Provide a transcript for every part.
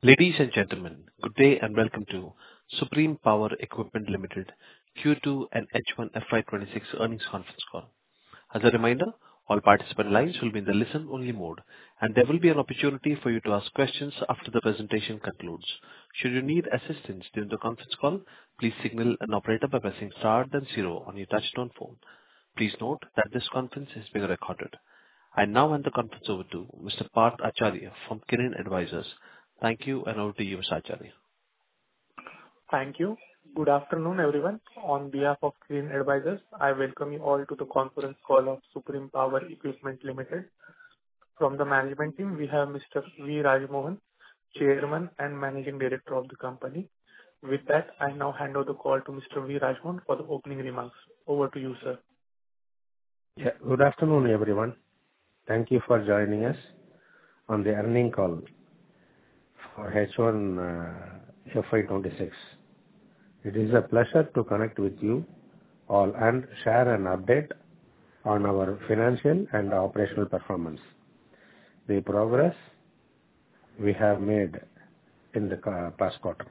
Ladies and gentlemen, good day and welcome to Supreme Power Equipment Limited Q2 and H1 FY26 earnings conference call. As a reminder, all participant lines will be in the listen-only mode, and there will be an opportunity for you to ask questions after the presentation concludes. Should you need assistance during the conference call, please signal an operator by pressing star then zero on your touch-tone phone. Please note that this conference is being recorded. I now hand the conference over to Mr. Parth Acharya from Kirin Advisors. Thank you, and over to you, Mr. Acharya. Thank you. Good afternoon, everyone. On behalf of Kirin Advisors, I welcome you all to the conference call of Supreme Power Equipment Limited. From the management team, we have Mr. V. Rajmohan, Chairman and Managing Director of the company. With that, I now hand over the call to Mr. V. Rajmohan for the opening remarks. Over to you, sir. Good afternoon, everyone. Thank you for joining us on the earnings call for H1 FY26. It is a pleasure to connect with you all and share an update on our financial and operational performance, the progress we have made in the past quarter.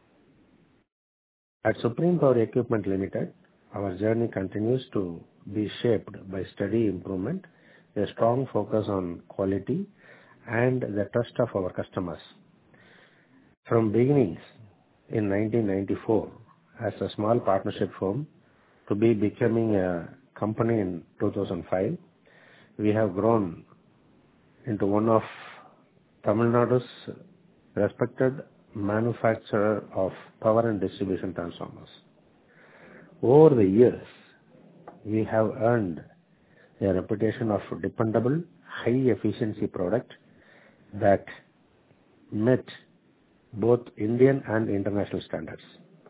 At Supreme Power Equipment Limited, our journey continues to be shaped by steady improvement, a strong focus on quality, and the trust of our customers. From beginnings in 1994 as a small partnership firm to becoming a company in 2005, we have grown into one of Tamil Nadu's respected manufacturer of power and distribution transformers. Over the years, we have earned a reputation of dependable, high-efficiency product that met both Indian and international standards.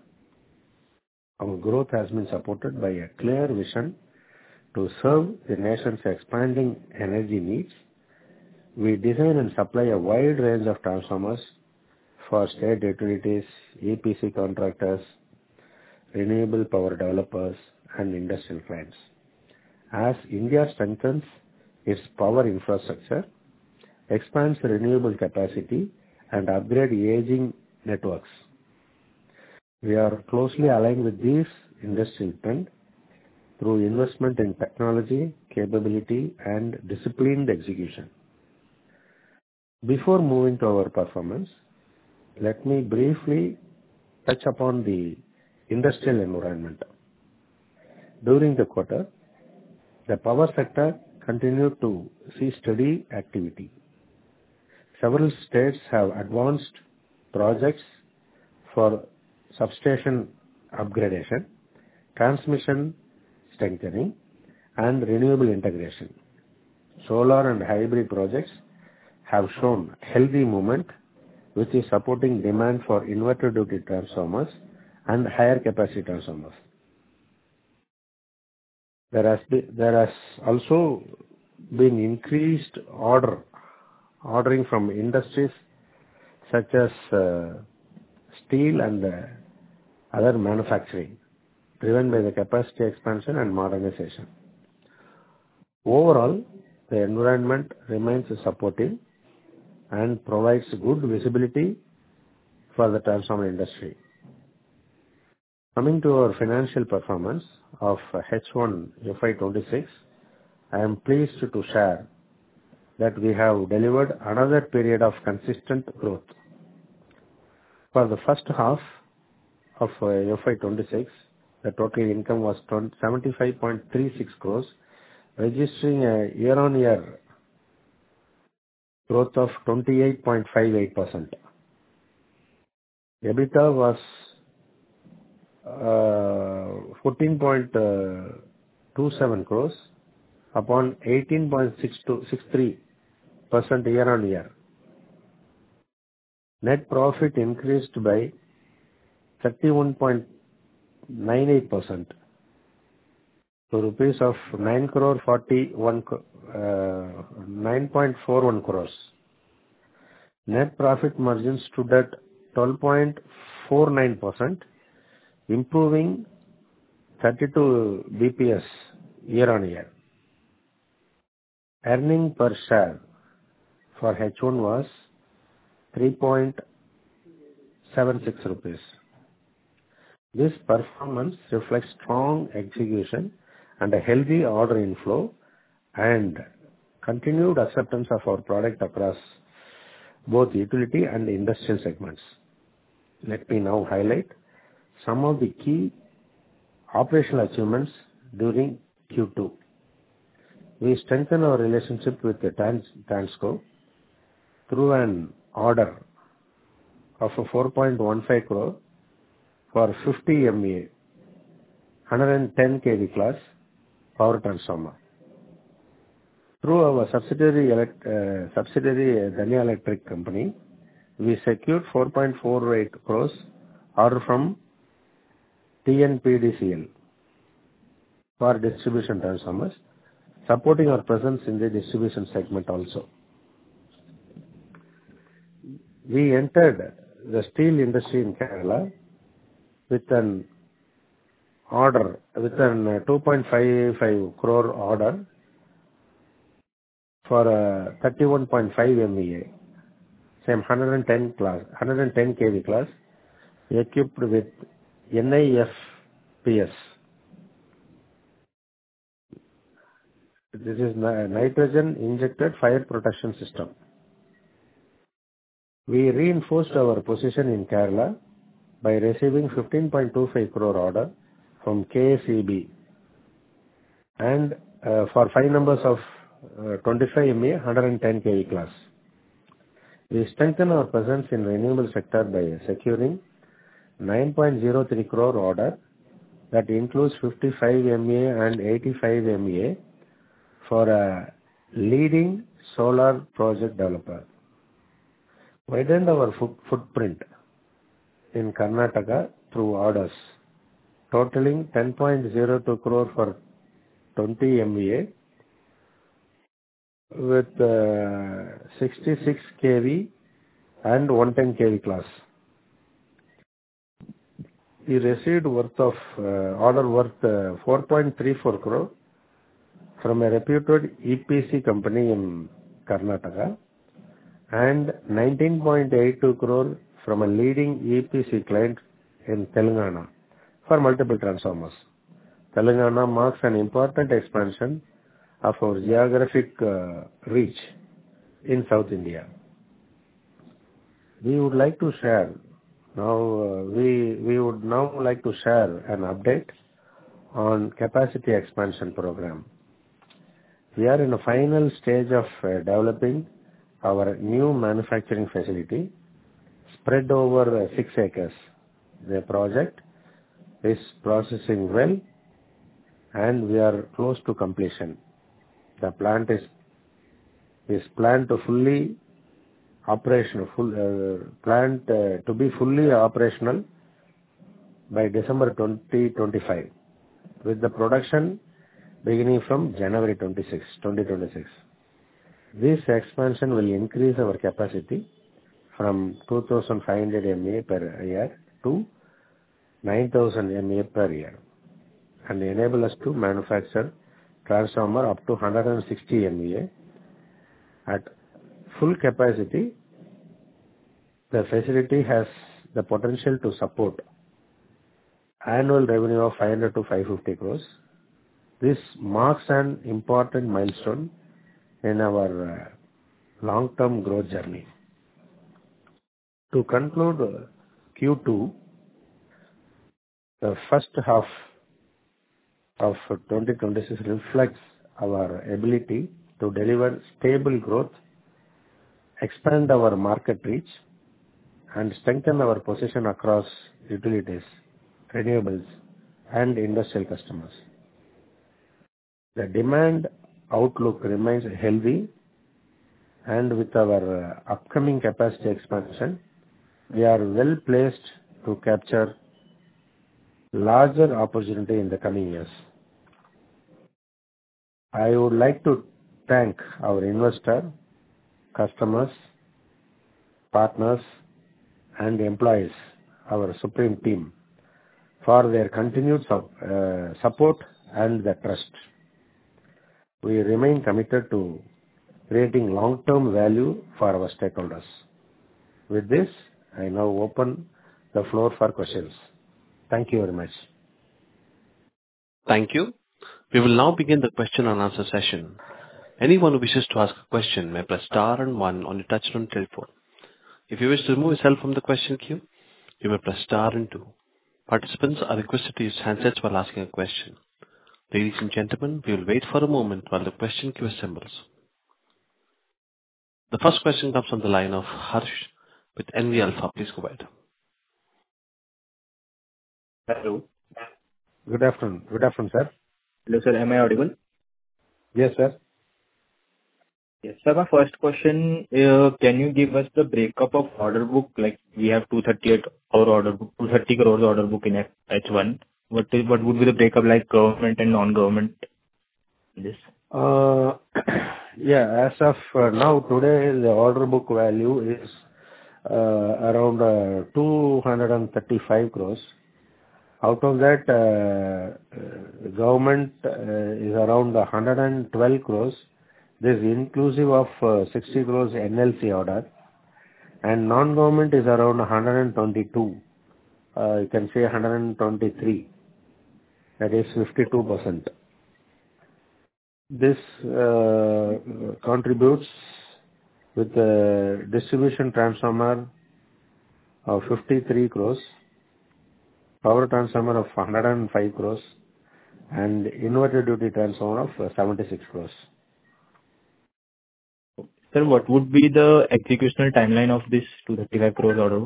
Our growth has been supported by a clear vision to serve the nation's expanding energy needs. We design and supply a wide range of transformers for state utilities, EPC contractors, renewable power developers, and industrial clients. As India strengthens its power infrastructure, expands renewable capacity, and upgrade aging networks, we are closely aligned with these industrial trends through investment in technology, capability, and disciplined execution. Before moving to our performance, let me briefly touch upon the industrial environment. During the quarter, the power sector continued to see steady activity. Several states have advanced projects for substation upgradation, transmission strengthening, and renewable integration. Solar and hybrid projects have shown healthy movement, which is supporting demand for inverter duty transformers and higher capacity transformers. There has also been increased ordering from industries such as steel and other manufacturing, driven by the capacity expansion and modernization. Overall, the environment remains supportive and provides good visibility for the transformer industry. Coming to our financial performance of H1 FY26, I am pleased to share that we have delivered another period of consistent growth. For the first half of FY26, the total income was 75.36 crores, registering a year-on-year growth of 28.58%. EBITDA was 14.27 crores upon 18.63% year-on-year. Net profit increased by 31.98% to rupees of 9.41 crores. Net profit margin stood at 12.49%, improving 32 BPS year-on-year. Earning per share for H1 was 76 rupees. This performance reflects strong execution and a healthy order inflow and continued acceptance of our product across both utility and industrial segments. Let me now highlight some of the key operational achievements during Q2. We strengthened our relationship with the TransCo through an order of 4.15 crore for 50 MVA, 110 kV class power transformer. Through our subsidiary Dhanya Electric Company, we secured 4.48 crores order from TNPDCL for distribution transformers, supporting our presence in the distribution segment also. We entered the steel industry in Kerala with an 2.55 crore order for 31.5 MVA, same 110 kV class, equipped with NIFPS. This is nitrogen injected fire protection system. We reinforced our position in Kerala by receiving 15.25 crore order from KSEB and for 5 numbers of 25 MA 110 kV class. We strengthen our presence in renewable sector by securing 9.03 crore order that includes 55 MA and 85 MA for a leading solar project developer. Widened our footprint in Karnataka through orders totaling 10.02 crore for 20 MVA with 66 kV and 110 kV class. We received order worth 4.34 crore from a reputed EPC company in Karnataka and 19.82 crore from a leading EPC client in Telangana for multiple transformers. Telangana marks an important expansion of our geographic reach in South India. We would like to share an update on capacity expansion program. We are in the final stage of developing our new manufacturing facility spread over 6 acres. The project is processing well and we are close to completion. The plant is planned to fully operational by December 2025 with the production beginning from January 2026. This expansion will increase our capacity from 2,500 MVA per year to 9,000 MVA per year and enable us to manufacture transformer up to 160 MVA. At full capacity, the facility has the potential to support annual revenue of 500 to 550 crores. This marks an important milestone in our long-term growth journey. To conclude Q2, the first half of 2026 reflects our ability to deliver stable growth, expand our market reach, and strengthen our position across utilities, renewables, and industrial customers. The demand outlook remains healthy, and with our upcoming capacity expansion, we are well placed to capture larger opportunity in the coming years. I would like to thank our investor, customers, partners, and employees, our Supreme team, for their continued support and the trust. We remain committed to creating long-term value for our stakeholders. With this, I now open the floor for questions. Thank you very much. Thank you. We will now begin the question and answer session. Anyone who wishes to ask a question may press star and one on your touch-tone telephone. If you wish to remove yourself from the question queue, you may press star and two. Participants are requested to use handsets while asking a question. Ladies and gentlemen, we will wait for a moment while the question queue assembles. The first question comes from the line of Harsh with NV Alpha. Please go ahead. Hello. Good afternoon. Good afternoon, sir. Hello, sir. Am I audible? Yes, sir. Yes. Sir, my first question, can you give us the breakup of order book? Like we have 238 our order book, 230 crores order book in H1. What would be the breakup like government and non-government in this? Yeah, as of now, today, the order book value is around 235 crores. Out of that, government is around 112 crores. This is inclusive of 60 crores NLC order. And non-government is around 122. You can say 123. That is 52%. This contributes with a distribution transformer of 53 crores, power transformer of 105 crores, and inverter duty transformer of 76 crores. Sir, what would be the executional timeline of this 235 crores order?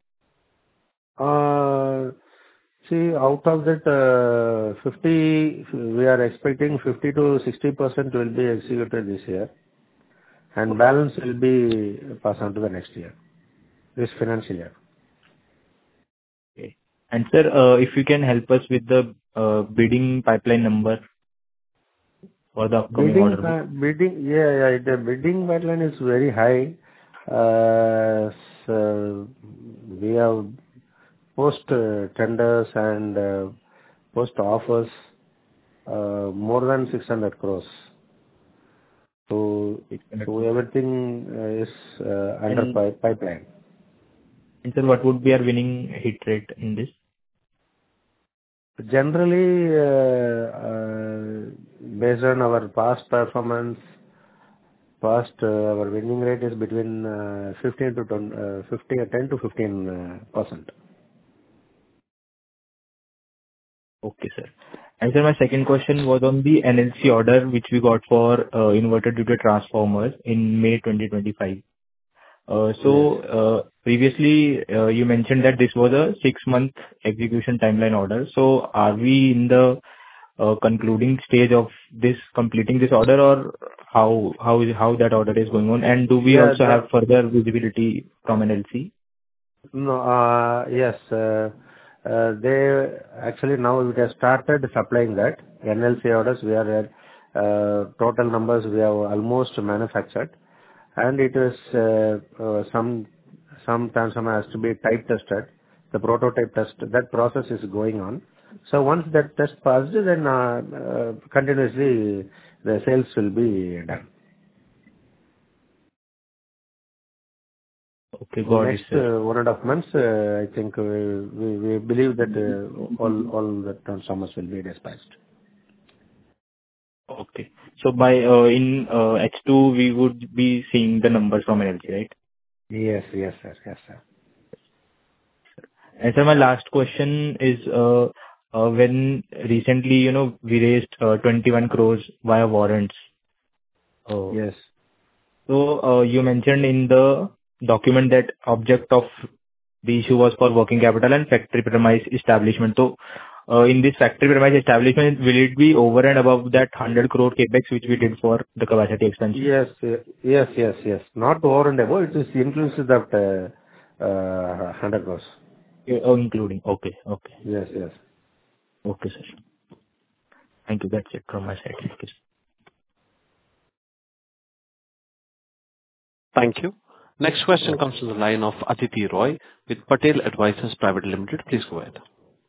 See, out of that 50, we are expecting 50 to 60% will be executed this year, and balance will be passed on to the next year, this financial year. Okay. And sir, if you can help us with the bidding pipeline number for the upcoming order book. The bidding pipeline is very high. So we have post tenders and post offers more than 600 crores. So everything is under pipeline. And sir, what would be our winning hit rate in this? Generally, based on our past performance, our winning rate is between 10 to 15%. Okay, sir. And sir, my second question was on the NLC order which we got for inverter duty transformers in May 2025. Previously you mentioned that this was a 6-month execution timeline order. So are we in the concluding stage of this completing this order, or how that order is going on? And do we also have further visibility from NLC? No, yes. They actually now we have started supplying that NLC orders. We are total numbers we have almost manufactured, and it is some transformer has to be type tested. The prototype test, that process is going on. So once that test passes, then continuously the sales will be done. Okay, got it. Next 1.5 months, I think we believe that all the transformers will be dispatched. Okay. So by in H2 we would be seeing the numbers from NLC, right? Yes, sir. And sir, my last question is when recently we raised 21 crores via warrants. Yes. So you mentioned in the document that object of the issue was for working capital and factory premise establishment. So in this factory premise establishment, will it be over and above that 100 crore capex which we did for the capacity expansion? Yes. Not over and above. It is inclusive of 100 crores. Including. Okay. Yes. Okay, sir. Thank you. That's it from my side. Thank you. Thank you. Next question comes from the line of Aditi Roy with Patel Advisors Private Limited. Please go ahead.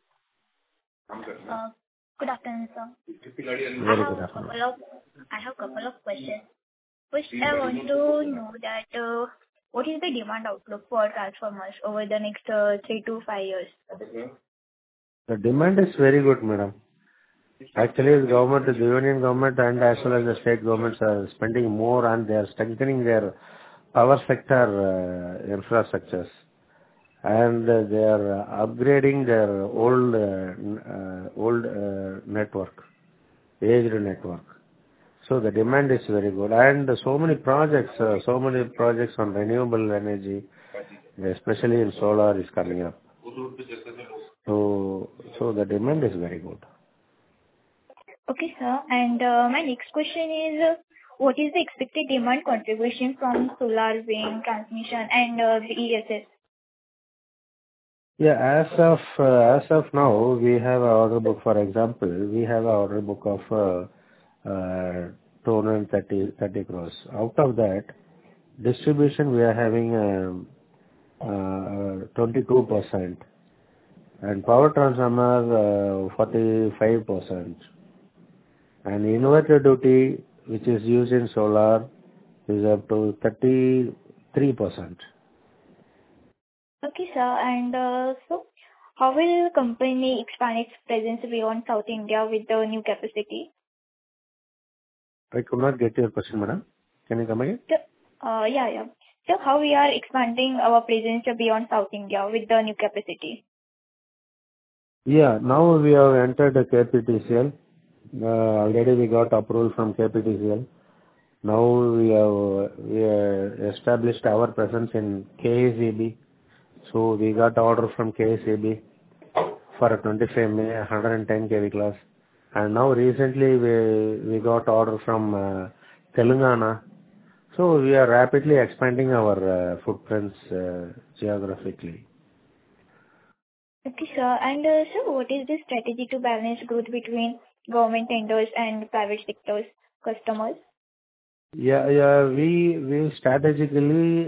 Good afternoon, sir. Very good afternoon. I have a couple of questions. First, I want to know that what is the demand outlook for transformers over the next 3 to 5 years? The demand is very good, madam. Actually, the government, the union government and as well as the state governments are spending more and they are strengthening their power sector infrastructures. And they are upgrading their old network, aged network. So the demand is very good. And so many projects on renewable energy, especially in solar, is coming up. So the demand is very good. Okay, sir. And my next question is, what is the expected demand contribution from solar, wind, transmission, and VESS? Yeah, as of now, we have an order book. For example, we have an order book of 230 crores. Out of that, distribution we are having 22%, and power transformer 45%, and inverter duty, which is used in solar, is up to 33%. Okay, sir. And so, how will the company expand its presence beyond South India with the new capacity? I could not get your question, madam. Can you come again? Yeah. So, how we are expanding our presence beyond South India with the new capacity? Yeah, now we have entered the KPTCL. Already we got approval from KPTCL. Now we have established our presence in KSEB. So we got order from KSEB for a 25 MA 110 kV class. And now recently we got order from Telangana. So we are rapidly expanding our footprints geographically. Okay, sir. And so, what is the strategy to balance growth between government tenders and private sectors customers? Yeah. We strategically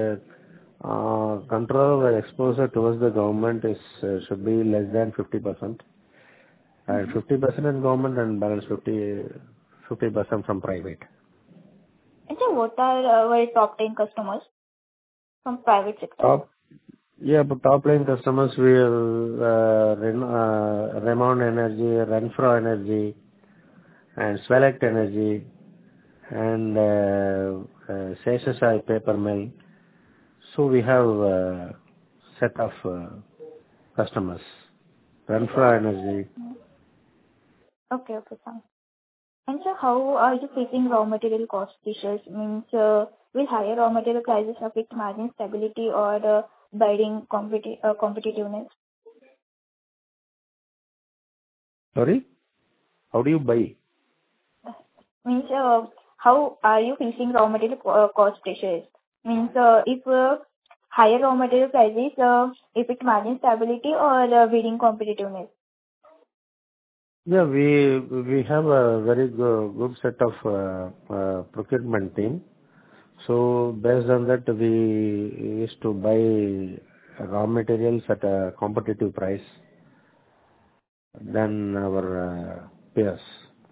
control our exposure towards the government should be less than 50%, and 50% in government and balance 50% from private. And so, what are our top 10 customers from private sector? Top line customers we have Remount Energy, Renfro Energy, and Swelect Energy, and Seshasai Paper Mill. So we have a set of customers. Renfro Energy. Okay, sir. And so, how are you facing raw material cost pressures? Means, will higher raw material prices affect margin stability or bidding competitiveness? Sorry? How do you buy? Means, how are you facing raw material cost pressures? Means, if higher raw material prices affect margin stability or bidding competitiveness? Yeah, we have a very good set of procurement team. So based on that, we used to buy raw materials at a competitive price than our peers.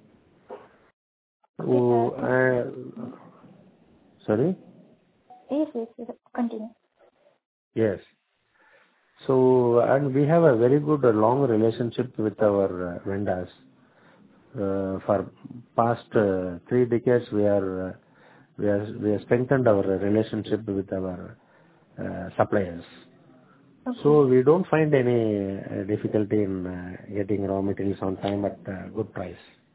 Sorry? Yes. Continue. Yes. So, and we have a very good long relationship with our vendors. For past 3 decades, we have strengthened our relationship with our suppliers. Okay. So we don't find any difficulty in getting raw materials on time at a good price.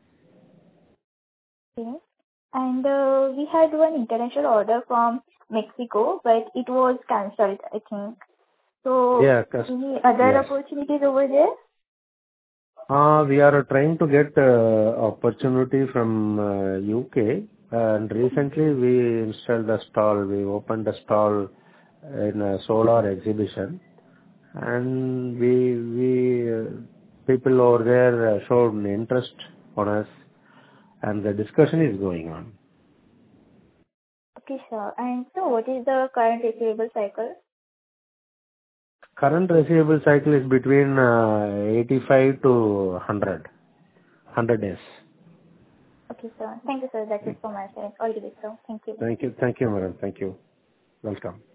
Okay. And we had one international order from Mexico, but it was cancelled, I think. So, yeah, any other opportunities over there? We are trying to get opportunity from UK, and recently we installed a stall. We opened a stall in a solar exhibition, and people over there showed interest on us, and the discussion is going on. Okay, sir. And so, what is the current receivable cycle? Current receivable cycle is between 85 to 100 days. Okay, sir. Thank you, sir. That's it from my side. All the best, sir. Thank you. Thank you, madam. Thank you. Welcome.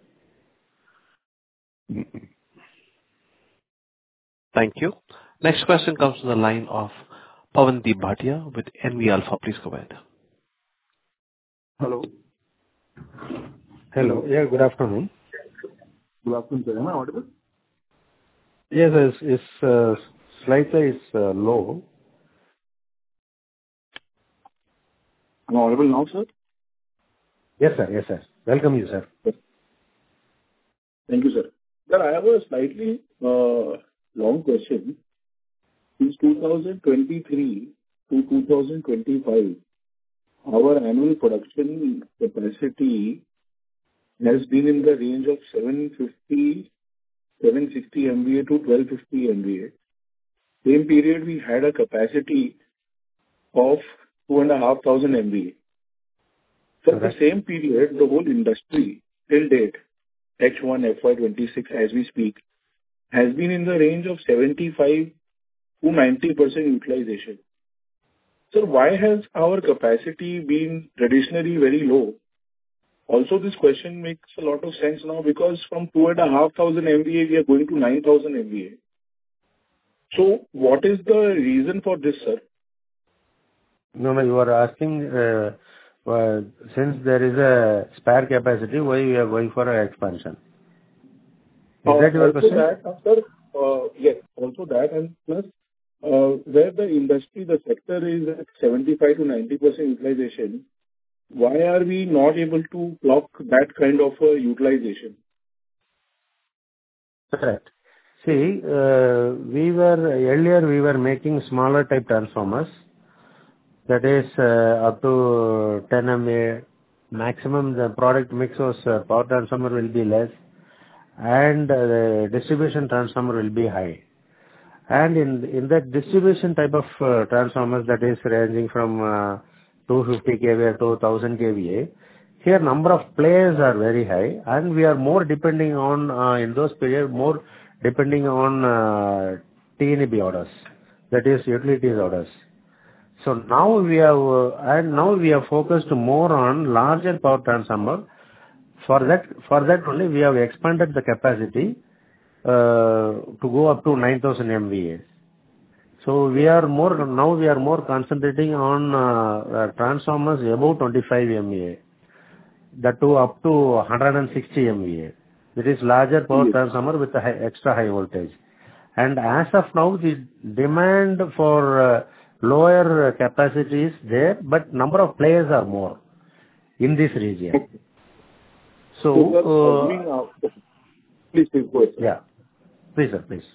Thank you. Next question comes from the line of Pawandeep Bhatia with NV Alpha. Please go ahead. Hello. Hello. Yeah, good afternoon. Good afternoon, sir. Am I audible? Yes, it's slightly low. Am I audible now, sir? Yes, sir. Yes, sir. Welcome you, sir. Thank you, sir. Sir, I have a slightly long question. Since 2023 to 2025, our annual production capacity has been in the range of 760 MVA to 1250 MVA. Same period, we had a capacity of 2,500 MVA. So the same period, the whole industry till date, H1 FY26 as we speak, has been in the range of 75 to 90% utilization. So why has our capacity been traditionally very low? Also, this question makes a lot of sense now because from 2,500 MVA, we are going to 9,000 MVA. So what is the reason for this, sir? No, you are asking, since there is a spare capacity, why we are going for an expansion? Is that your question? Yes, also that, and plus, where the industry, the sector is at 75 to 90% utilization, why are we not able to clock that kind of utilization? Correct. See, earlier we were making smaller type transformers, that is up to 10 MVA. Maximum the product mix was power transformer will be less, and the distribution transformer will be high. And in that distribution type of transformers, that is ranging from 250 kVA to 1000 kVA, here number of players are very high, and we are more depending on, in those periods, more depending on TNB orders, that is utilities orders. So now we have focused more on larger power transformer. For that only we have expanded the capacity to go up to 9,000 MVA. So we are more concentrating on transformers above 25 MVA, that too up to 160 MVA. It is larger power transformer with extra high voltage. And as of now, the demand for lower capacity is there, but number of players are more in this region. So, please go ahead, sir. Yeah. Please, sir, please.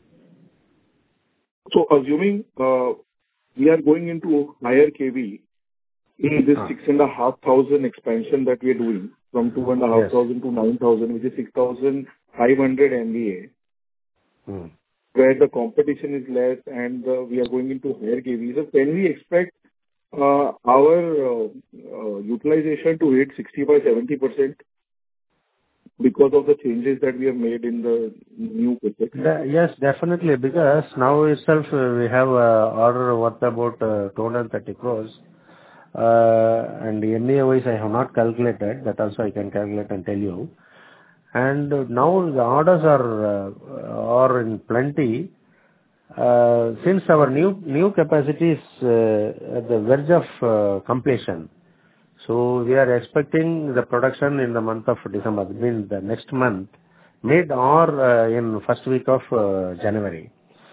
So assuming we are going into higher kV in this 6,500 expansion that we are doing from 2,500 to 9,000, which is 6,500 MVA, where the competition is less and we are going into higher kV. So can we expect our utilization to hit 65-70%? Because of the changes that we have made in the new project? Yes, definitely, because now itself we have order worth about 230 crores. And MVA wise I have not calculated, that also I can calculate and tell you. And now the orders are in plenty. Since our new capacity is at the verge of completion, so we are expecting the production in the month of December, means the next month, mid or in first week of January.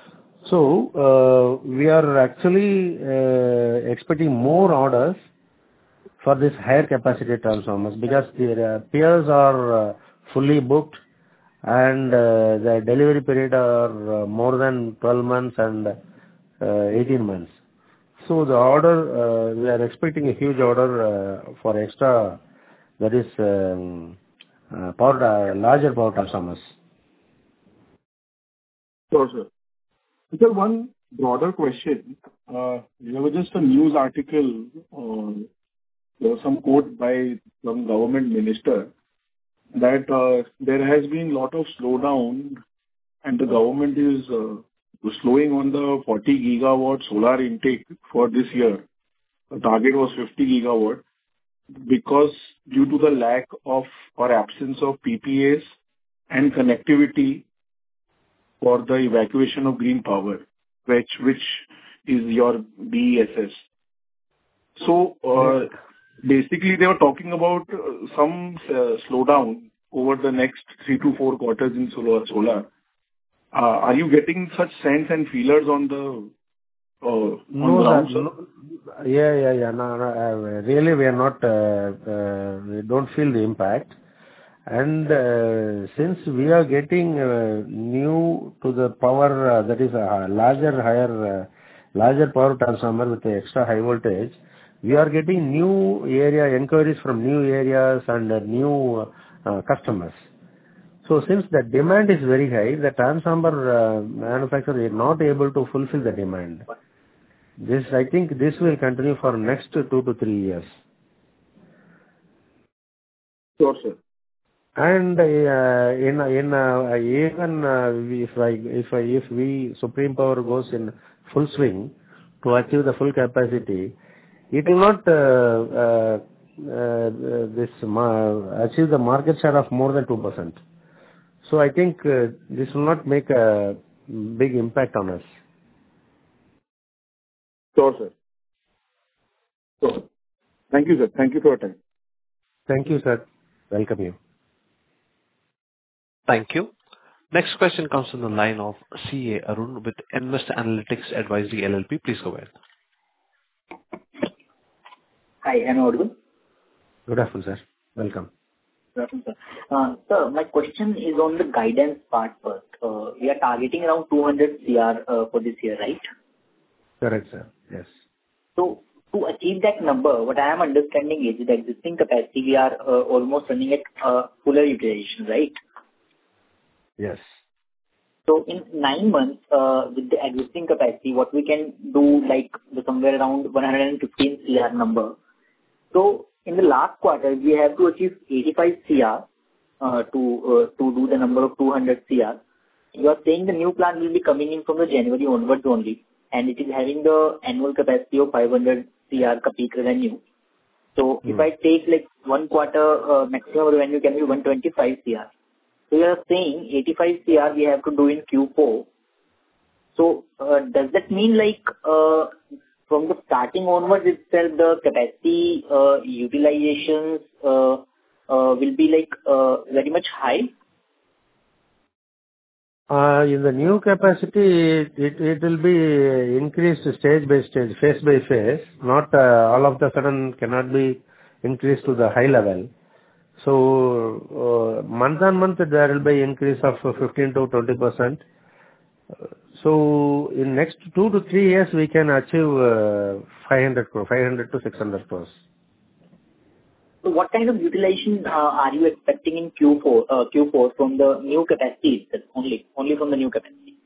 So we are actually expecting more orders for this higher capacity transformers, because the peers are fully booked, and the delivery period are more than 12 months and 18 months. So the order, we are expecting a huge order for extra, that is larger power transformers. Sure, sir. Sir, one broader question. There was just a news article, there was some quote by some government minister that there has been a lot of slowdown and the government is slowing on the 40 gigawatt solar intake for this year. The target was 50 gigawatt because due to the lack of or absence of PPAs and connectivity for the evacuation of green power, which is your BESS. So, basically, they were talking about some slowdown over the next 3 to 4 quarters in solar. Are you getting such sense and feelers on the No, ground, sir. sir? No. Yeah. No. Really, we are not, we don't feel the impact. And since we are getting new to the power, that is a larger power transformer with the extra high voltage, we are getting new area inquiries from new areas and new customers. So since the demand is very high, the transformer manufacturer is not able to fulfill the demand. I think this will continue for next 2 to 3 years. Sure, sir. And even if we Supreme Power goes in full swing to achieve the full capacity, it will not achieve the market share of more than 2%. So I think this will not make a big impact on us. Sure, sir. Sure. Thank you, sir. Thank you for your time. Thank you, sir. Welcome you. Thank you. Next question comes from the line of CA Arun with Invest Analytics Advisory LLP. Please go ahead. Hi, am I audible? Good afternoon, sir. Welcome. Good afternoon, sir. Sir, my question is on the guidance part first. We are targeting around 200 CR for this year, right? Correct, sir. Yes. So, to achieve that number, what I am understanding is the existing capacity, we are almost running at fuller utilization, right? Yes. So, in 9 months, with the existing capacity, what we can do, like somewhere around 115 CR number. So, in the last quarter, we have to achieve 85 CR to do the number of 200 CR. You are saying the new plant will be coming in from the January onwards only, and it is having the annual capacity of 500 CR peak revenue. So, if I take like 1 quarter, maximum revenue can be 125 CR. So, you are saying 85 CR we have to do in Q4. So, does that mean like from the starting onwards itself, the capacity utilizations will be like very much high? In the new capacity, it will be increased stage by stage, phase by phase. Not all of the sudden cannot be increased to the high level. So month on month there will be increase of 15 to 20%. So in next 2 to 3 years we can achieve 500 to 600 crores. So what kind of utilization are you expecting in Q4 from the new capacity itself, only from the new capacity?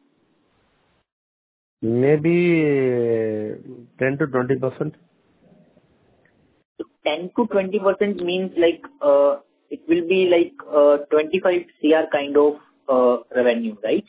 Maybe 10 to 20%. So 10 to 20% means like it will be like 25 CR kind of revenue, right?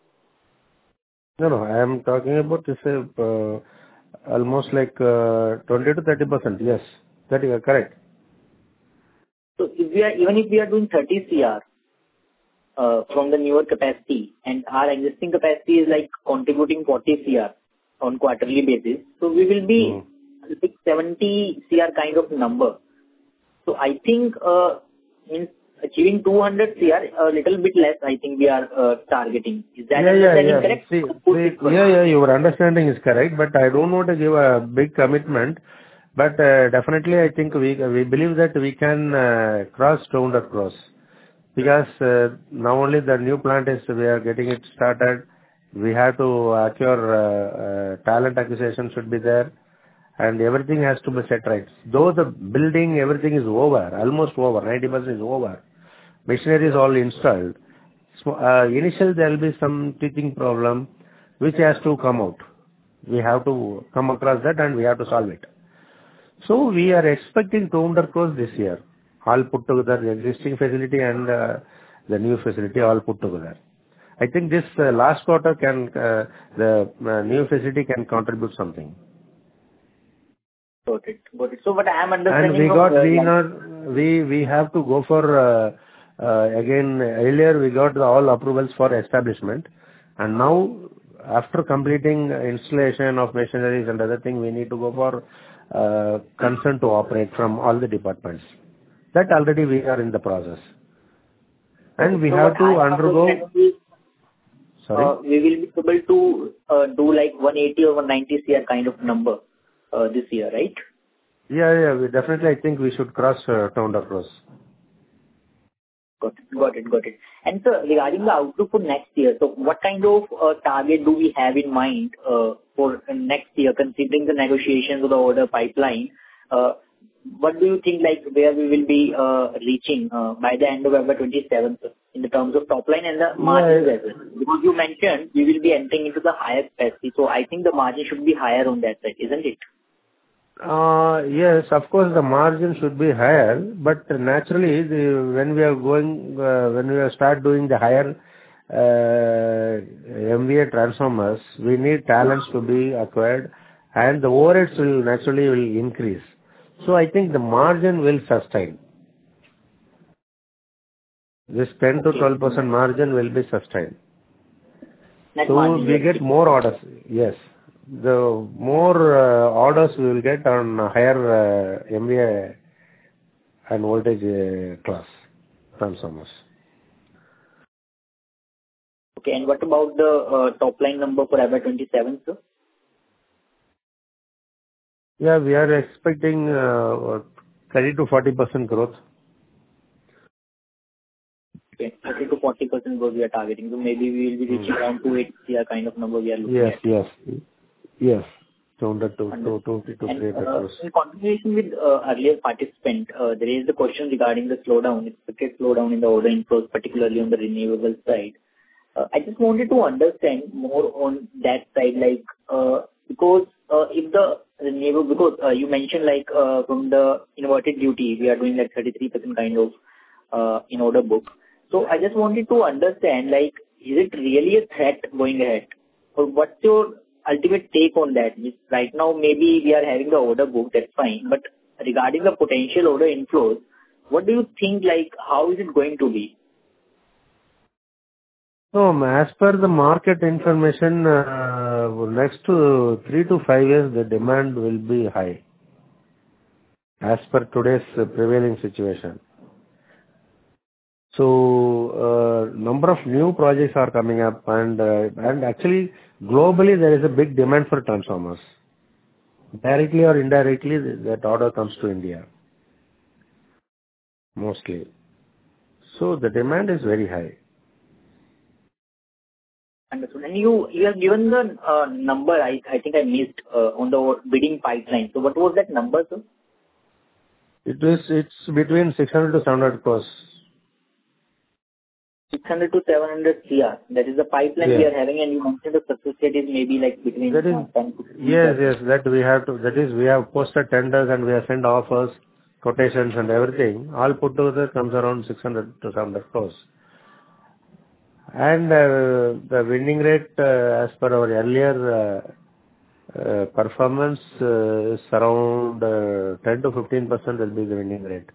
No, I am talking about this almost like 20 to 30%. Yes, that is correct. So even if we are doing 30 CR from the newer capacity and our existing capacity is like contributing 40 CR on quarterly basis, so we will be like 70 CR kind of number. So I think means achieving 200 CR, a little bit less, I think we are targeting. Is that understanding correct? Your understanding is correct, but I don't want to give a big commitment. But definitely, I think we believe that we can cross 200 crores. Because now only the new plant we are getting it started. We have to acquire talent acquisition should be there. And everything has to be set right. Though the building, everything is over, almost over, 90% is over. Machinery is all installed. So, initially there will be some teething problem which has to come out. We have to come across that and we have to solve it. So we are expecting 200 crores this year. All put together, the existing facility and the new facility all put together. I think this last quarter the new facility can contribute something. Got it. So what I am understanding and we have to go for Again, earlier we got all approvals for establishment, and now after completing installation of machineries and other thing, we need to go for consent to operate from all the departments. That already we are in the process. And we have to undergo... Sorry? We will be able to do like 180 or 190 CR kind of number this year, right? Yeah, we definitely, I think we should cross 200 crores. Got it. And sir, regarding the outlook for next year, so what kind of target do we have in mind for next year, considering the negotiations of the order pipeline? What do you think, like, where we will be reaching by the end of FY 27 in the terms of top line and the margins as well? Because you mentioned we will be entering into the higher capacity, so I think the margin should be higher on that side, isn't it? Yes, of course, the margin should be higher, but naturally, when we start doing the higher MVA transformers, we need talents to be acquired, and the overheads will naturally increase. So I think the margin will sustain. This 10 to 12% margin will be sustained. So we get more orders. Yes. The more orders we will get on higher MVA and voltage class transformers. Okay, and what about the top line number for FY 27, sir? Yeah, we are expecting 30 to 40% growth. Okay, 30 to 40% growth we are targeting. So maybe we will be reaching around 280 CR kind of number we are looking at. Yes. 200 to 300 crores. In continuation with earlier participant, there is the question regarding the expected slowdown in the order inflows, particularly on the renewable side. I just wanted to understand more on that side, like, because if the renewable, because you mentioned like from the inverted duty, we are doing like 33% kind of in order book. So I just wanted to understand, like, is it really a threat going ahead? Or what's your ultimate take on that? Right now, maybe we are having the order book, that's fine. But regarding the potential order inflows, what do you think, like, how is it going to be? So, as per the market information, next 3 to 5 years, the demand will be high, as per today's prevailing situation. So, number of new projects are coming up, and actually, globally, there is a big demand for transformers. Directly or indirectly, that order comes to India, mostly. So, the demand is very high. Understood. And you have given the number, I think I missed, on the bidding pipeline. So what was that number, sir? It's between 600 to 700 crores. 600 to 700 CR. That is the pipeline we are having, and you mentioned the success rate is maybe like between 10 to 15. Yes, that we have to. That is, we have posted tenders and we have sent offers, quotations and everything. All put together comes around 600 to 700 crores. And the winning rate, as per our earlier performance, is around 10 to 15% will be the winning rate.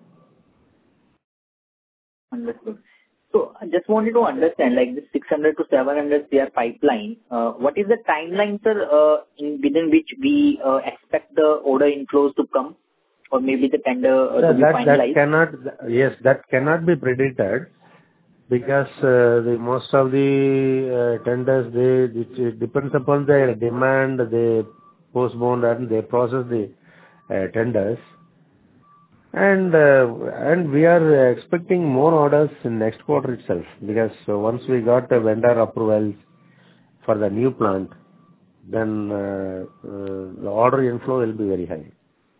Understood. So I just wanted to understand, like, this 600 to 700 CR pipeline, what is the timeline, sir, within which we expect the order inflows to come, or maybe the tender to be finalized? That cannot be predicted, because most of the tenders, it depends upon their demand, they postpone and they process the tenders. And we are expecting more orders in next quarter itself, because once we got the vendor approvals for the new plant, then the order inflow will be very high.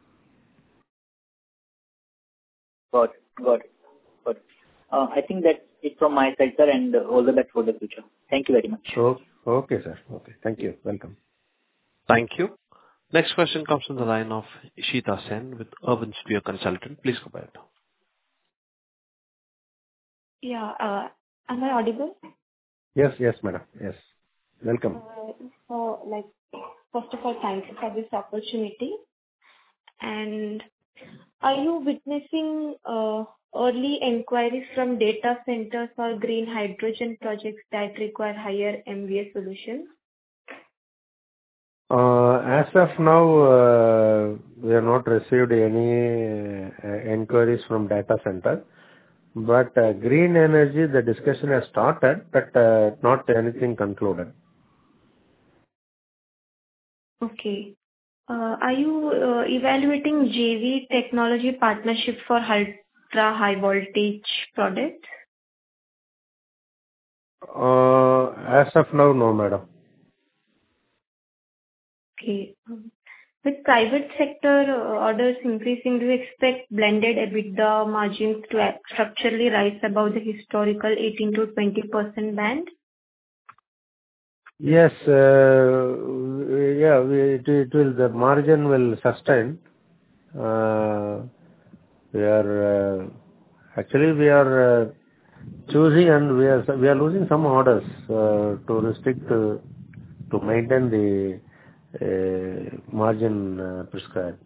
Got it. I think that's it from my side, sir, and all the best for the future. Thank you very much. Okay, sir. Okay. Thank you. Welcome. Thank you. Next question comes from the line of Ishita Sen with Urban Sphere Consultant. Please go ahead. Yeah. Am I audible? Yes, madam. Yes. Welcome. So, like, first of all, thank you for this opportunity. And are you witnessing early inquiries from data centers or green hydrogen projects that require higher MVA solutions? As of now, we have not received any inquiries from data center. But green energy, the discussion has started, but not anything concluded. Okay. Are you evaluating JV technology partnership for ultra high voltage products? As of now, no, madam. Okay. With private sector orders increasing, do you expect blended EBITDA margins to structurally rise above the historical 18 to 20% band? Yes, it will. The margin will sustain. We are choosing, and we are losing some orders to restrict to maintain the margin prescribed.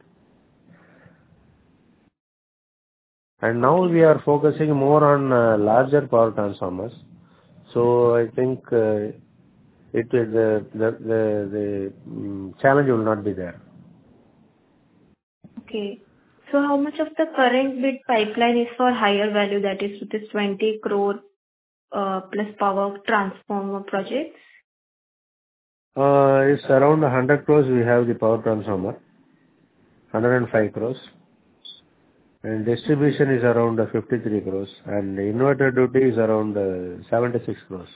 And now we are focusing more on larger power transformers. So I think the challenge will not be there. Okay. So how much of the current bid pipeline is for higher value, that is with this 20 crore plus power transformer projects? It's around 100 crores we have the power transformer, 105 crores. And distribution is around 53 crores. And the inverter duty is around 76 crores.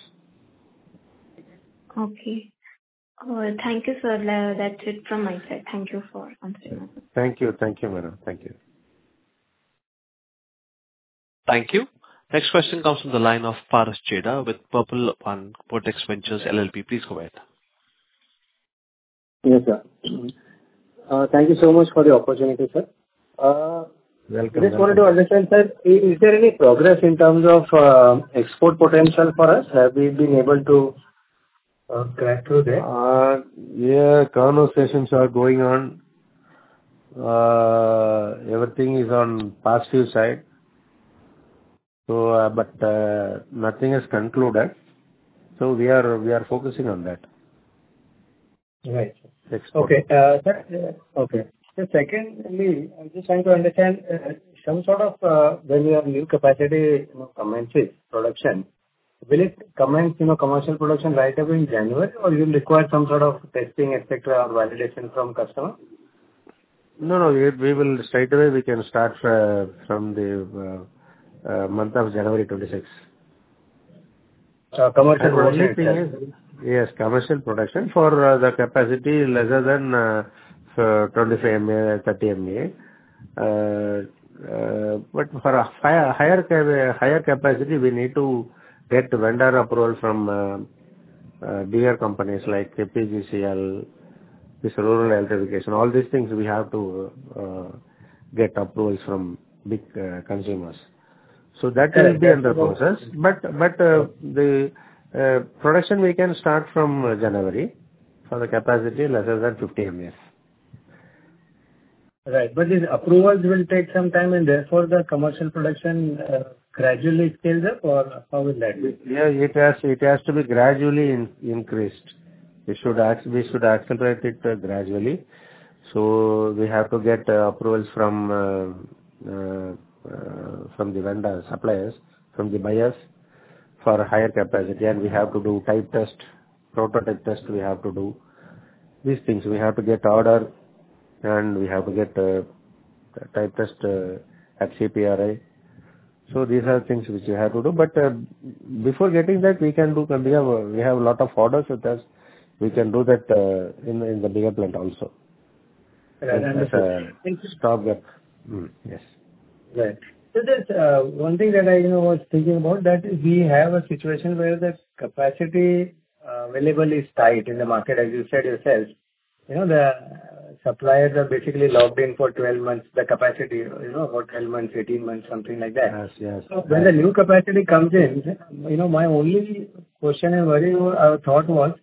Okay. Thank you, sir. That's it from my side. Thank you for answering. Thank you, madam. Thank you. Thank you. Next question comes from the line of Paras Cheda with Purple One Vortex Ventures LLP. Please go ahead. Yes, sir. Thank you so much for the opportunity, sir. Welcome. Just wanted to understand, sir, is there any progress in terms of export potential for us? Have we been able to crack through there? Yeah, conversations are going on. Everything is on positive side. So, but nothing is concluded. So we are focusing on that. Right. Export. Okay. Sir, okay. So secondly, I'm just trying to understand some sort of when your new capacity commences production, will it commence commercial production right away in January, or you will require some sort of testing, etc., or validation from customer? No. We will straight away. We can start from the month of January 26. Commercial And production. only thing is, yes, commercial production for the capacity lesser than 25 MA, 30 MA. But for a higher capacity, we need to get vendor approval from bigger companies like PGCL, this rural electrification. All these things we have to get approvals from big consumers. So that will be under process. But the production we can start from January for the capacity lesser than 50 MA. Right. But these approvals will take some time, and therefore the commercial production gradually scales up, or how will that be? Yeah, it has to be gradually increased. We should accelerate it gradually. So we have to get approvals from the vendor suppliers, from the buyers for higher capacity, and we have to do type test, prototype test. We have to do these things. We have to get order, and we have to get type test at CPRI. So these are things which we have to do. But before getting that, we can do. We have a lot of orders with us. We can do that in the bigger plant also. Right. Stop that. Yes. Right. So there's one thing that I was thinking about, that we have a situation where the capacity available is tight in the market, as you said yourself. The suppliers are basically locked in for 12 months, the capacity, about 12 months, 18 months, something like that. Yes. So when the new capacity comes in, my only question and worry or thought was,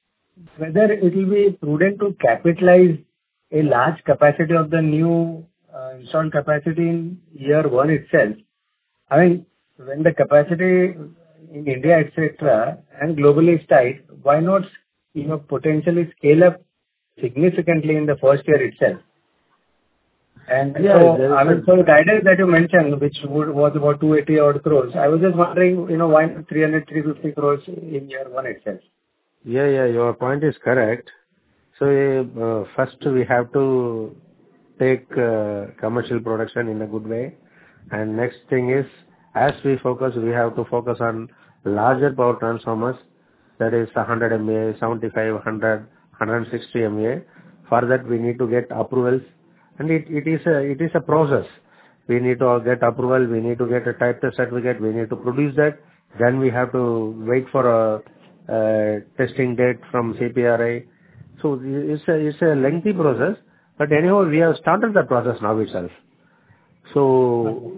whether it will be prudent to capitalize a large capacity of the new installed capacity in year one itself. I mean, when the capacity in India, etc., and globally is tight, why not, potentially scale up significantly in the first year itself? And Yeah, so the guidance that you mentioned, which was about 280 odd crores, I was just wondering, why not 300, 350 crores in year one itself? Yeah, your point is correct. So first we have to take commercial production in a good way, and next thing is, as we have to focus on larger power transformers, that is 100 MVA, 75, 100, 160 MVA. For that we need to get approvals, and it is a process. We need to get approval, we need to get a type test certificate, we need to produce that, then we have to wait for a testing date from CPRI. So it's a lengthy process, but anyhow we have started the process now itself. So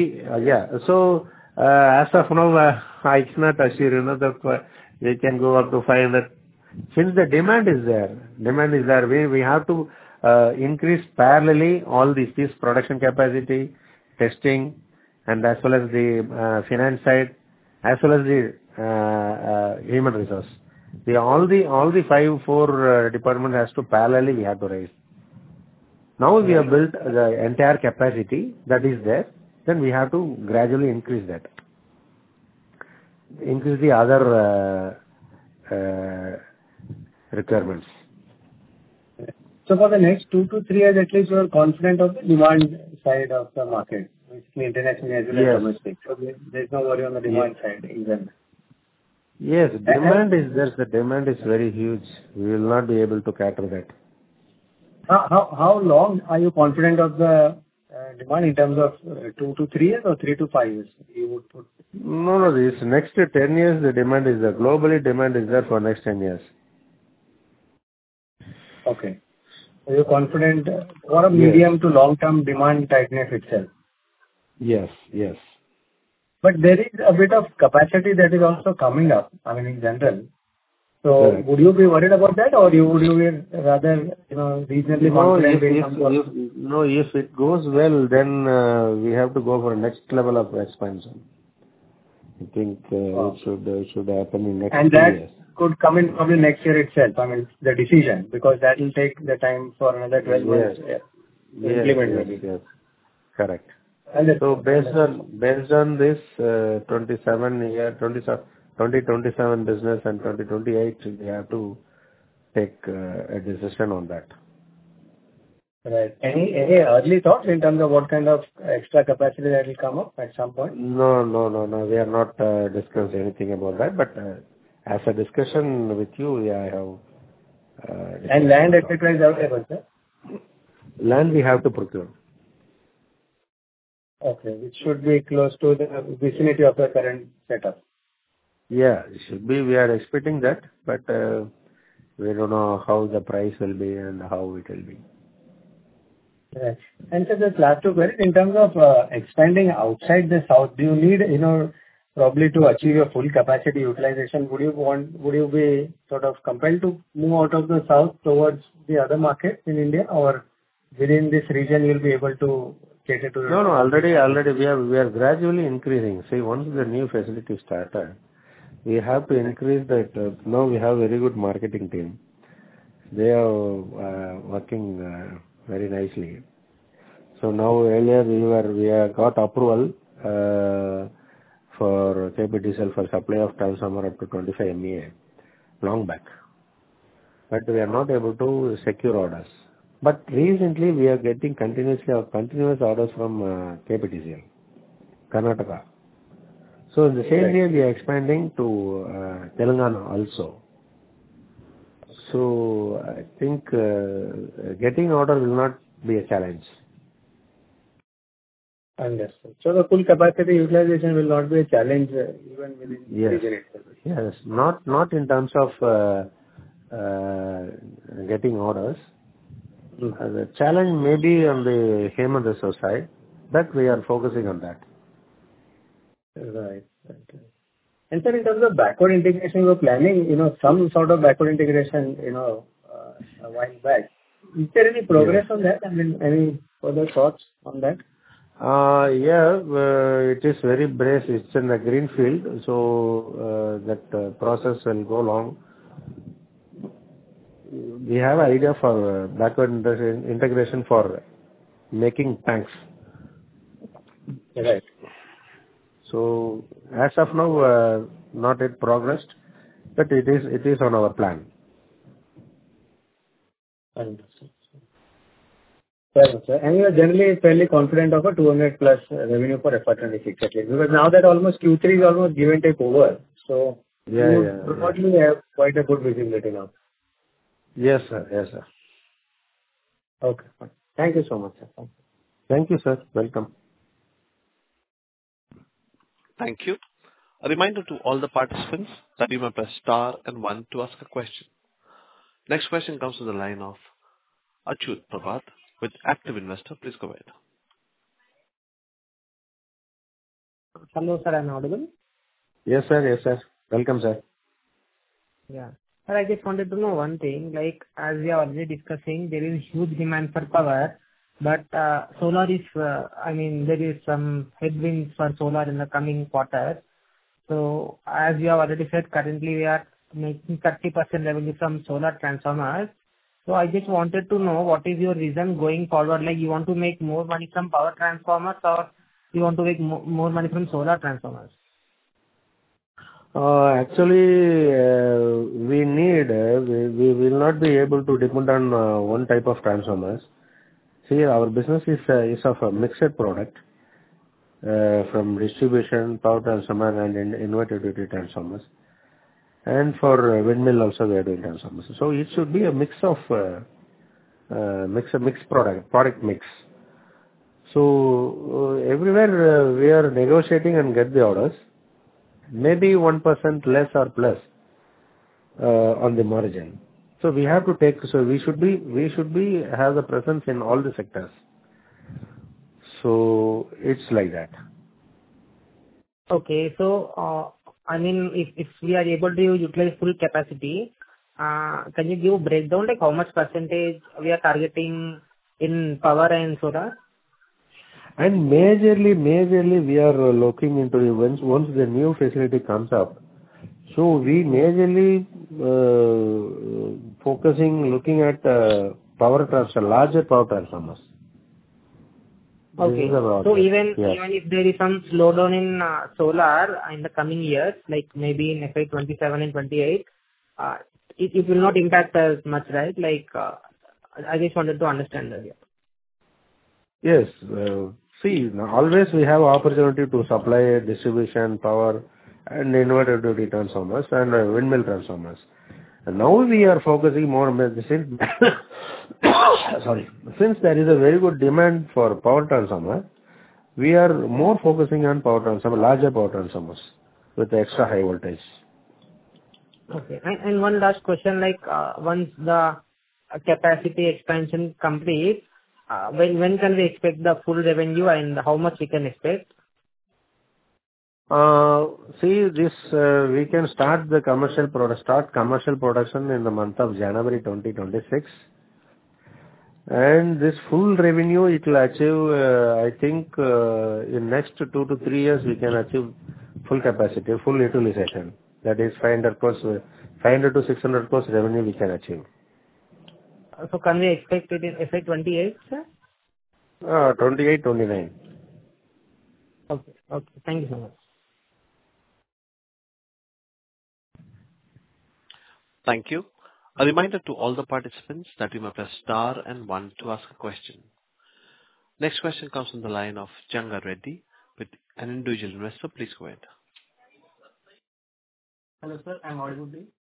as of now, I cannot assure that we can go up to 500. Since the demand is there, we have to increase parallelly all these production capacity, testing, and as well as the finance side, as well as the human resource. All the four department has to parallelly we have to raise. Now we have built the entire capacity that is there, then we have to gradually increase that. Increase the other requirements. So for the next 2 to 3 years, at least you are confident of the demand side of the market, basically international as well as domestic. So there is no worry on the demand side even. Yes, demand is there. The demand is very huge. We will not be able to cater that. How long are you confident of the demand in terms of 2 to 3 years or 3 to 5 years? You would put. No. This next 10 years, the demand is there. Globally, demand is there for next 10 years. Okay. So you're confident for a medium to long-term demand tightness itself? Yes. But there is a bit of capacity that is also coming up, I mean, in general. So would you be worried about that, or would you be rather, reasonably confident? If it goes well, then we have to go for next level of expansion. I think it should happen in next 2 years. And that could come in probably next year itself, I mean, the decision, because that will take the time for another 12 months to implement maybe. Yes. Correct. So based on this 2027 business and 2028, we have to take a decision on that. Right. Any early thoughts in terms of what kind of extra capacity that will come up at some point? No. We are not discussed anything about that, but as a discussion with you, I have. And land, etc. is available, sir? Land we have to procure. Okay, which should be close to the vicinity of the current setup. Yeah, it should be. We are expecting that, but we don't know how the price will be and how it will be. Right. And so just last 2 queries, in terms of expanding outside the south, do you need, probably to achieve your full capacity utilization, would you be sort of compelled to move out of the south towards the other markets in India, or within this region you'll be able to cater to? No. Already we are gradually increasing. See, once the new facility started, we have to increase that. Now we have very good marketing team. They are working very nicely. So now earlier we have got approval for KP Diesel for supply of transformer up to 25 MVA long back, but we are not able to secure orders. But recently we are getting continuous orders from KP Diesel, Karnataka. So in the same way we are expanding to Telangana also. So I think getting order will not be a challenge. Understood. So the full capacity utilization will not be a challenge even within the region itself. Yes, not in terms of getting orders. The challenge may be on the human resource side, but we are focusing on that. Right. And sir, in terms of backward integration, we were planning, some sort of backward integration, a while back. Is there any progress on that? I mean, any further thoughts on that? It is very brace. It's in a green field, so that process will go long. We have an idea for backward integration for making tanks. Right. So as of now, not yet progressed, but it is on our plan. Understood. Fair, sir. And you are generally fairly confident of a 200 plus revenue for FY26 at least, because now that almost Q3 is almost give and take over, so you probably have quite a good visibility now. Yes, sir. Yes, sir. Okay. Thank you so much, sir. Thank you, sir. Welcome. Thank you. A reminder to all the participants that you may press star and one to ask a question. Next question comes from the line of Achut Prabhat with Active Investor. Please go ahead. Hello, sir. I'm audible? Yes, sir. Yes, sir. Welcome, sir. Yeah. Sir, I just wanted to know one thing. Like, as we are already discussing, there is huge demand for power, but solar is, there is some headwinds for solar in the coming quarters. So, as you have already said, currently we are making 30% revenue from solar transformers. So, I just wanted to know what is your reason going forward? Like, you want to make more money from power transformers, or you want to make more money from solar transformers? Actually, we will not be able to depend on one type of transformers. See, our business is of a mixed product from distribution, power transformer and inverter duty transformers. And for windmill also we are doing transformers. So it should be a mix of mixed product mix. So everywhere we are negotiating and get the orders. Maybe 1% less or plus on the margin. So we have to take. So we should be have the presence in all the sectors. So it's like that. Okay, so if we are able to utilize full capacity, can you give a breakdown like how much percentage we are targeting in power and solar? And majorly we are looking into once the new facility comes up. So we majorly looking at larger power transformers. Okay. So even if there is some slowdown in solar in the coming years, like maybe in FY 27 and 28, it will not impact as much, right? Like I just wanted to understand that. Yes. See, always we have opportunity to supply distribution, power and inverter duty transformers and windmill transformers. And now we are focusing more on since there is a very good demand for power transformer, we are more focusing on power transformer, larger power transformers with extra high voltage. Okay. And one last question, like once the capacity expansion completes, when can we expect the full revenue and how much we can expect? See, we can start commercial production in the month of January 2026. And this full revenue, it will achieve, I think, in next 2 to 3 years, we can achieve full capacity, full utilization. That is 500 to 600 crores revenue we can achieve. So can we expect it in FY 28, sir? 28, 29. Okay. Thank you so much. Thank you. A reminder to all the participants that you may press star and one to ask a question. Next question comes from the line of Janga Reddy with an individual investor. Please go ahead. Hello, sir. I'm audible.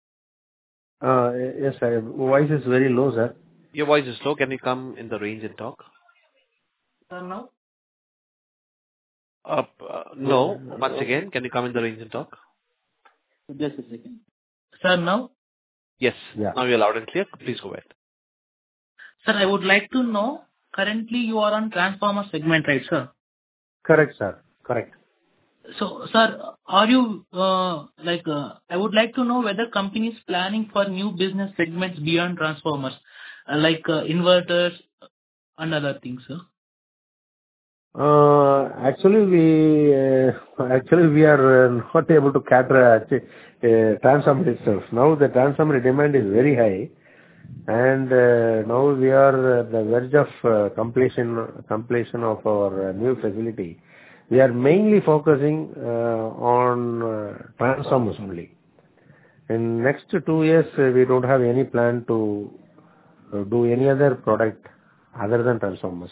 Yes, sir. Voice is very low, sir. Your voice is low. Can you come in the range and talk? Sir, now? No. Once again, can you come in the range and talk? Just a second. Sir, now? Yes. Yeah. Now you're loud and clear. Please go ahead. Sir, I would like to know, currently you are on transformer segment, right, sir? Correct, sir. Correct. So, sir, are you, I would like to know whether company is planning for new business segments beyond transformers. like inverters and other things, sir? Actually, we are not able to cater transformer itself. Now the transformer demand is very high, and now we are at the verge of completion of our new facility. We are mainly focusing on transformers only. In next 2 years, we don't have any plan to do any other product other than transformers.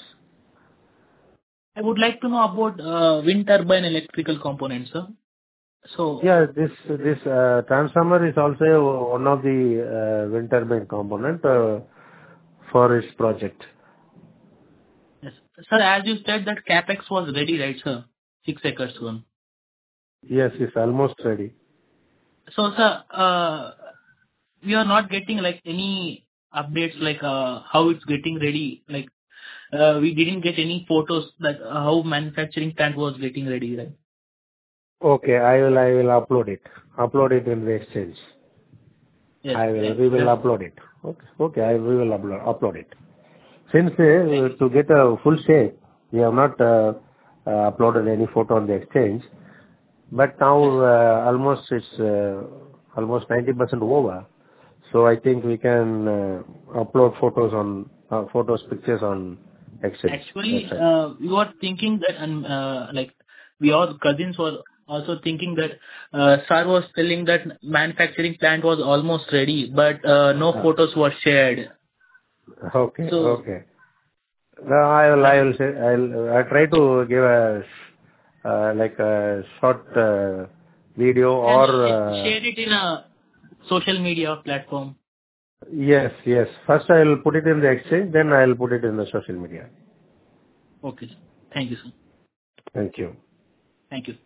I would like to know about wind turbine electrical components, sir. So Yeah, this transformer is also one of the wind turbine component for its project. yes, sir, as you said that capex was ready, right, sir? 6 acres one. Yes, it's almost ready. So, sir, we are not getting like any updates like how it's getting ready. Like we didn't get any photos that how manufacturing plant was getting ready, right? Okay, I will upload it. Upload it in the exchange. Yes, We will upload it. Okay, we will upload it. Since to get a full shape, we have not uploaded any photo on the exchange, but now almost it's almost 90% over. So I think we can upload pictures on exchange. Actually, That's right. we were thinking that, and like we all cousins were also thinking that sir was telling that manufacturing plant was almost ready, but no photos were shared. Okay, So okay. Now I'll try to give a like a short video can you or share it in a social media platform? yes. First I'll put it in the exchange, then I'll put it in the social media. Okay, sir. Thank you, sir. Thank you. Thank you.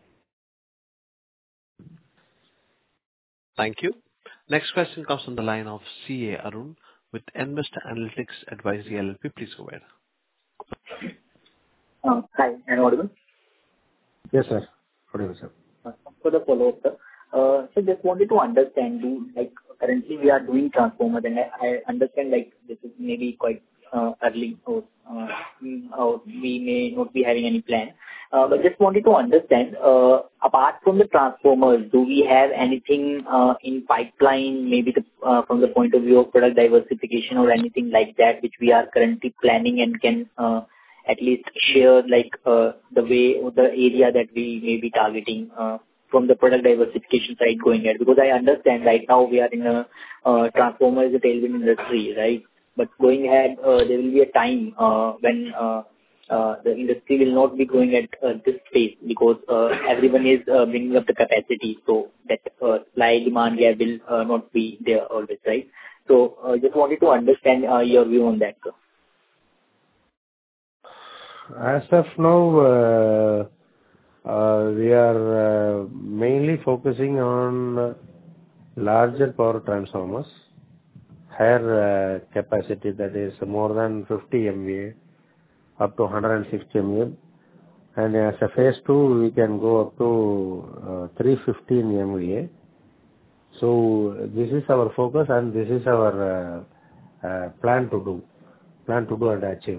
Thank you. Next question comes from the line of CA Arun with Invest Analytics Advisory LLP. Please go ahead. Hi, am I audible? Yes, sir. Whatever, sir. For the follow-up, sir. So just wanted to understand, like currently we are doing transformers, and I understand like this is maybe quite early, or we may not be having any plan. But just wanted to understand, apart from the transformers, do we have anything in pipeline, maybe from the point of view of product diversification or anything like that, which we are currently planning and can at least share like the way or the area that we may be targeting from the product diversification side going ahead? Because I understand right now we are in a transformer is a tailwind industry, right? But going ahead, there will be a time when the industry will not be going at this pace because everyone is bringing up the capacity, so that supply-demand gap will not be there always, right? So just wanted to understand your view on that, sir. As of now, we are mainly focusing on larger power transformers, higher capacity, that is more than 50 MVA, up to 160 MVA. And as a phase 2, we can go up to 315 MVA. So this is our focus, and this is our plan to do and achieve.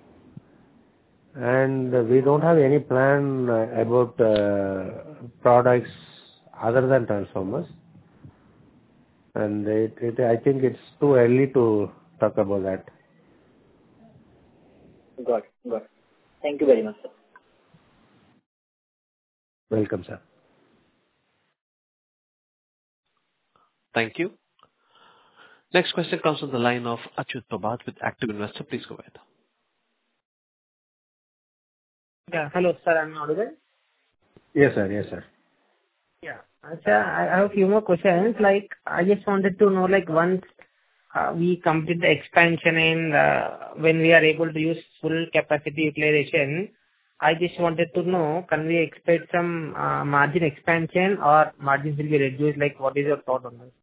And we don't have any plan about products other than transformers. And I think it's too early to talk about that. Got it. Thank you very much, sir. Welcome, sir. Thank you. Next question comes from the line of Achyut Prabhat with Active Investor. Please go ahead. Yeah. Hello, sir. I'm audible? Yes, sir. Yeah. Sir, I have a few more questions. Like, I just wanted to know, like, once we complete the expansion and when we are able to use full capacity utilization, I just wanted to know, can we expect some margin expansion or margins will be reduced? Like, what is your thought on this?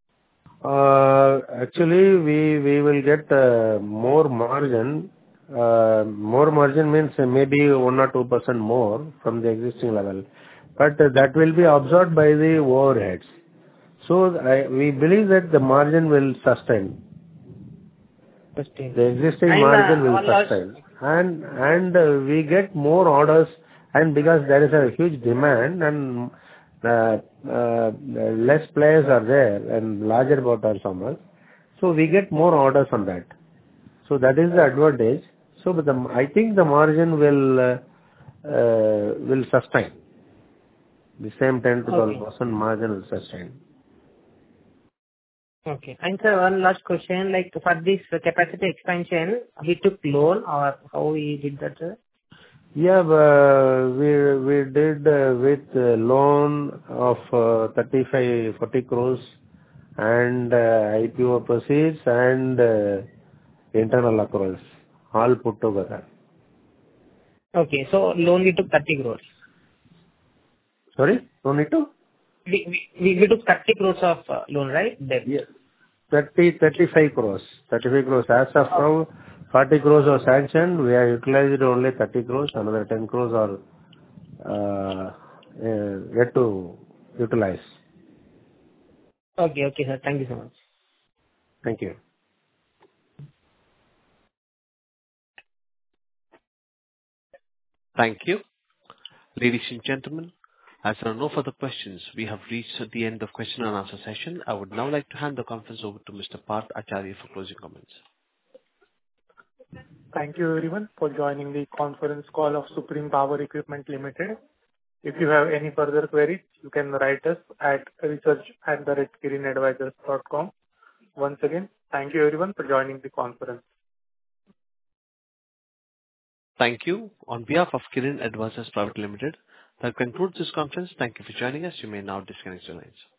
Actually, we will get more margin. More margin means maybe 1 or 2% more from the existing level, but that will be absorbed by the overheads. So we believe that the margin will sustain. sustain. The existing And margin will one last. sustain. And we get more orders, and because there is a huge demand and less players are there and larger boat transformers, so we get more orders on that. So that is the advantage. So but I think the margin will sustain. The same 10 to 12% margin will sustain. Okay. And sir, one last question, like for this capacity expansion, we took loan or how we did that, sir? Yeah, we did with loan of 40 crores and IPO proceeds and internal accruals, all put together. Okay, so loan we took 30 crores. Sorry, no need to? We took 30 crores of loan, right? Debt. Yes. 35 crores. 35 crores. As of now, 40 crores are sanctioned. We have utilized only 30 crores. Another 10 crores are yet to utilize. Okay, sir. Thank you so much. Thank you. Thank you. Ladies and gentlemen, as there are no further questions, we have reached the end of question and answer session. I would now like to hand the conference over to Mr. Parth Acharya for closing comments. Thank you everyone for joining the conference call of Supreme Power Equipment Limited. If you have any further queries, you can write us at research@kirinadvisors.com. Once again, thank you everyone for joining the conference. Thank you. On behalf of Kirin Advisors Private Limited, that concludes this conference. Thank you for joining us. You may now disconnect your lines.